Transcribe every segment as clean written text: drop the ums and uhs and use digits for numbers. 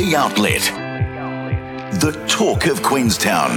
The Outlet. The talk of Queenstown.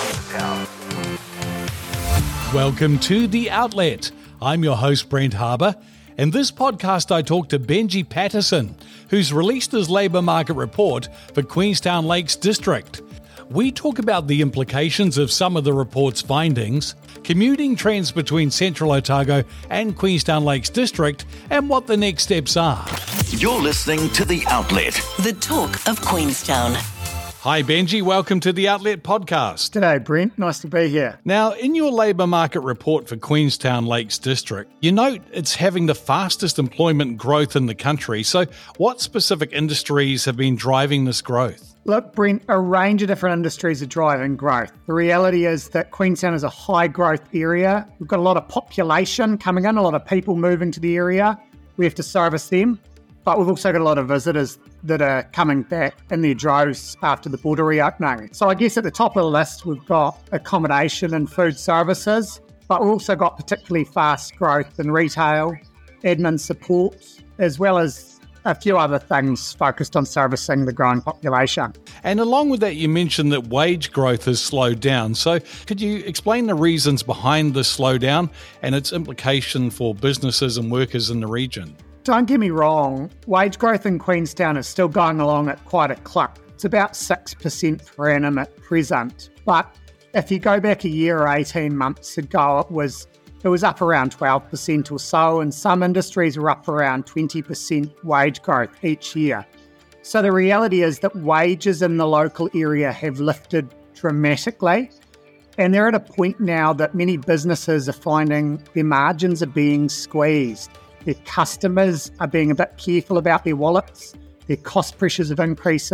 Welcome to The Outlet. I'm your host, Brent Harbour. In this podcast, I talk to Benji Patterson, who's released his labour market report for Queenstown Lakes District. We talk about the implications of some of the report's findings, commuting trends between Central Otago and Queenstown Lakes District, and what the next steps are. You're listening to The Outlet. The talk of Queenstown. Hi Benji, welcome to the Outlet podcast. G'day Brent, nice to be here. Now, in your labour market report for Queenstown Lakes District, you note it's having the fastest employment growth in the country. So what specific industries have been driving this growth? Look, Brent, a range of different industries are driving growth. The reality is that Queenstown is a high growth area. We've got a lot of population coming in, a lot of people moving to the area. We have to service them. But we've also got a lot of visitors that are coming back in their droves after the border reopening. So I guess at the top of the list, we've got accommodation and food services, but we've also got particularly fast growth in retail, admin support, as well as a few other things focused on servicing the growing population. And along with that, you mentioned that wage growth has slowed down. So could you explain the reasons behind this slowdown and its implication for businesses and workers in the region? Don't get me wrong, wage growth in Queenstown is still going along at quite a clip. It's about 6% per annum at present. But if you go back a year or 18 months ago, it was up around 12% or so, and some industries were up around 20% wage growth each year. So the reality is that wages in the local area have lifted dramatically, and they're at a point now that many businesses are finding their margins are being squeezed. Their customers are being a bit careful about their wallets. Their cost pressures have increased,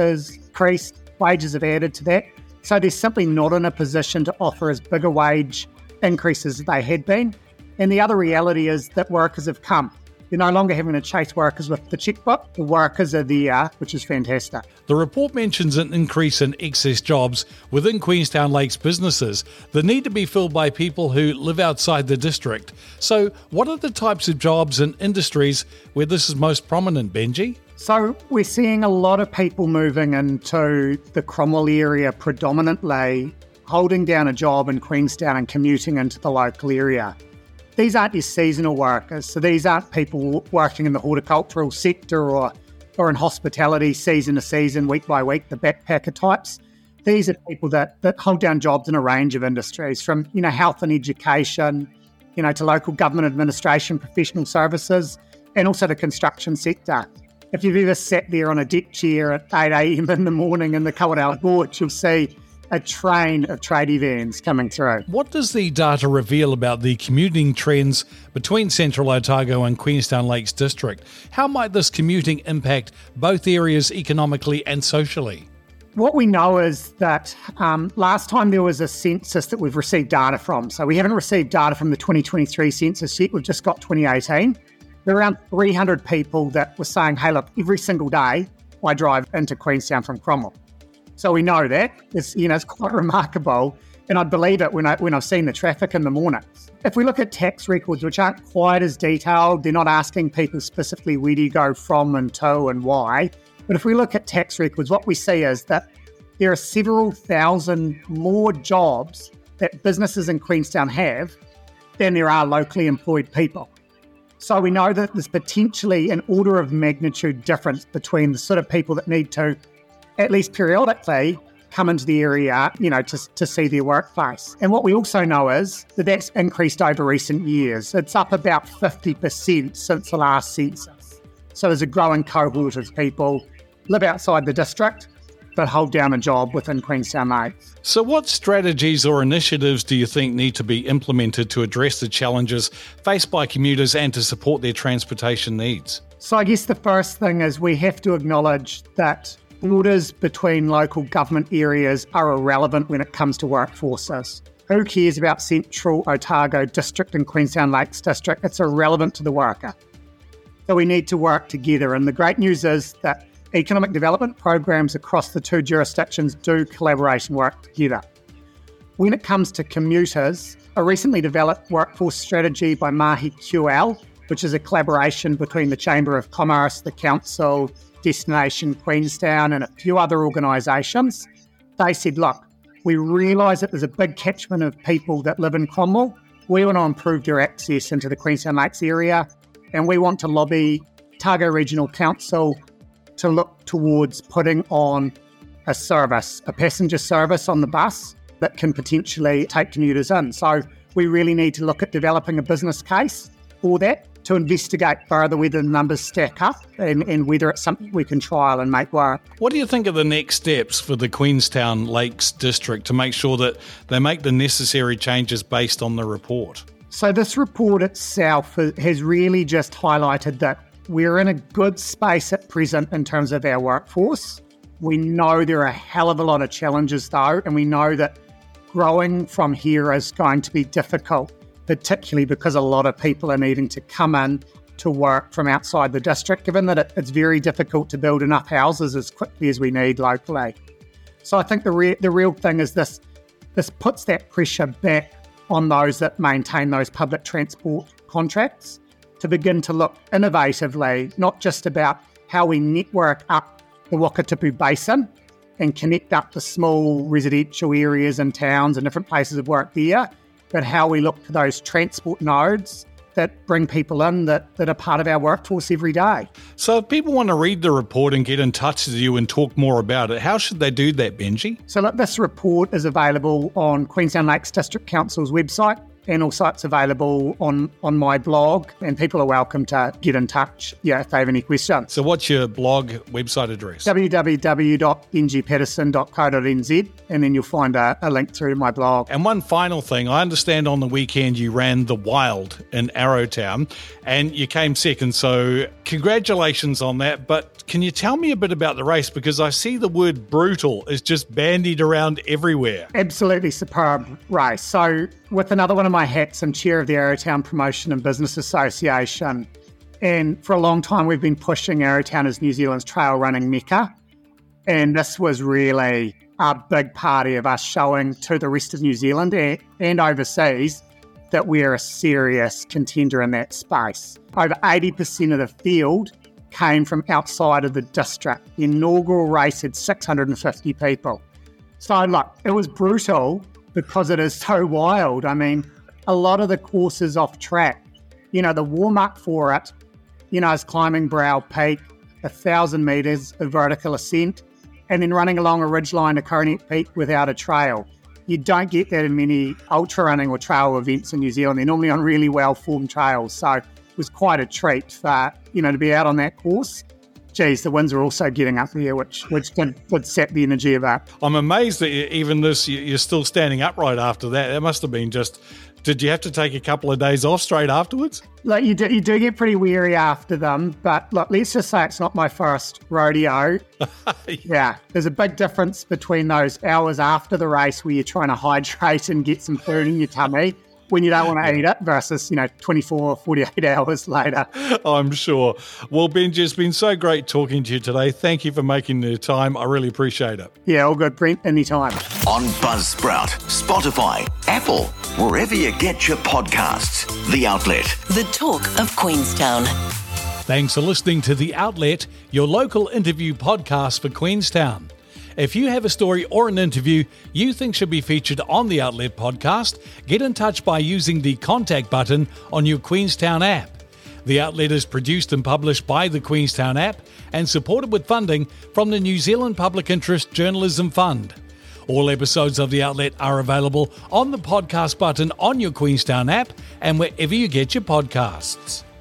wages have added to that. So they're simply not in a position to offer as big a wage increases as they had been. And the other reality is that workers have come. You're no longer having to chase workers with the checkbook. The workers are there, which is fantastic. The report mentions an increase in excess jobs within Queenstown Lakes businesses that need to be filled by people who live outside the district. So what are the types of jobs and industries where this is most prominent, Benji? So we're seeing a lot of people moving into the Cromwell area predominantly, holding down a job in Queenstown and commuting into the local area. These aren't your seasonal workers, so these aren't people working in the horticultural sector or in hospitality season to season, week by week, the backpacker types. These are people that hold down jobs in a range of industries, from health and education, to local government administration, professional services, and also the construction sector. If you've ever sat there on a deck chair at 8 a.m. in the morning in the Kawerau Gorge, you'll see a train of tradie vans coming through. What does the data reveal about the commuting trends between Central Otago and Queenstown Lakes District? How might this commuting impact both areas economically and socially? What we know is that last time there was a census that we've received data from. So we haven't received data from the 2023 census yet. We've just got 2018. There were around 300 people that were saying, hey, look, every single day I drive into Queenstown from Cromwell. So we know that. It's quite remarkable. And I'd believe it when I've seen the traffic in the mornings. If we look at tax records, which aren't quite as detailed, they're not asking people specifically where do you go from and to and why. But if we look at tax records, what we see is that there are several thousand more jobs that businesses in Queenstown have than there are locally employed people. So we know that there's potentially an order of magnitude difference between the sort of people that need to, at least periodically, come into the area, to see their workplace. And what we also know is that that's increased over recent years. It's up about 50% since the last census. So there's a growing cohort of people live outside the district but hold down a job within Queenstown Lakes. So what strategies or initiatives do you think need to be implemented to address the challenges faced by commuters and to support their transportation needs? So I guess the first thing is we have to acknowledge that borders between local government areas are irrelevant when it comes to workforces. Who cares about Central Otago District and Queenstown Lakes District? It's irrelevant to the worker. So we need to work together. And the great news is that economic development programs across the two jurisdictions do collaborate and work together. When it comes to commuters, a recently developed workforce strategy by Mahi QL which is a collaboration between the Chamber of Commerce, the Council, Destination Queenstown, and a few other organisations. They said, look, we realise that there's a big catchment of people that live in Cromwell. We want to improve their access into the Queenstown Lakes area, and we want to lobby Otago Regional Council to look towards putting on a service, a passenger service on the bus that can potentially take commuters in. So we really need to look at developing a business case for that to investigate further whether the numbers stack up and whether it's something we can trial and make work. What do you think are the next steps for the Queenstown Lakes District to make sure that they make the necessary changes based on the report? So this report itself has really just highlighted that we're in a good space at present in terms of our workforce. We know there are a hell of a lot of challenges though, and we know that growing from here is going to be difficult, particularly because a lot of people are needing to come in to work from outside the district, given that it's very difficult to build enough houses as quickly as we need locally. So I think the real thing is this puts that pressure back on those that maintain those public transport contracts to begin to look innovatively, not just about how we network up the Wakatipu Basin and connect up the small residential areas and towns and different places of work there, but how we look to those transport nodes that bring people in that are part of our workforce every day. So if people want to read the report and get in touch with you and talk more about it, how should they do that, Benji? So look, this report is available on Queenstown Lakes District Council's website, and also it's available on my blog, and people are welcome to get in touch if they have any questions. So what's your blog website address? www.benjipatterson.co.nz, and then you'll find a link through to my blog. And one final thing, I understand on the weekend you ran the Wild in Arrowtown and you came second, so congratulations on that. But can you tell me a bit about the race? Because I see the word brutal is just bandied around everywhere. Absolutely superb race. So with another one of my hats, I'm chair of the Arrowtown Promotion and Business Association. And for a long time, we've been pushing Arrowtown as New Zealand's trail running mecca. And this was really a big party of us showing to the rest of New Zealand and overseas that we're a serious contender in that space. Over 80% of the field came from outside of the district. The inaugural race had 650 people. So look, it was brutal because it is so wild. I mean, a lot of the courses off track, the warm-up for it, is climbing Brow Peak, 1,000 metres of vertical ascent, and then running along a ridgeline to Coronet Peak without a trail. You don't get that in many ultra running or trail events in New Zealand. They're normally on really well-formed trails. So it was quite a treat for, to be out on that course. Geez, the winds were also getting up there, which would sap the energy of it. I'm amazed that even this, you're still standing upright after that. That must have been did you have to take a couple of days off straight afterwards? Like you do get pretty weary after them, but look, let's just say it's not my first rodeo. Yeah, there's a big difference between those hours after the race where you're trying to hydrate and get some food in your tummy when you don't want to eat it versus, 24 or 48 hours later. I'm sure. Well, Benji, it's been so great talking to you today. Thank you for making the time. I really appreciate it. Yeah, all good, Brent. Anytime. On Buzzsprout, Spotify, Apple, wherever you get your podcasts. The Outlet. The Talk of Queenstown. Thanks for listening to The Outlet, your local interview podcast for Queenstown. If you have a story or an interview you think should be featured on the Outlet podcast, get in touch by using the contact button on your Queenstown app. The Outlet is produced and published by the Queenstown app and supported with funding from the New Zealand Public Interest Journalism Fund. All episodes of The Outlet are available on the podcast button on your Queenstown app and wherever you get your podcasts.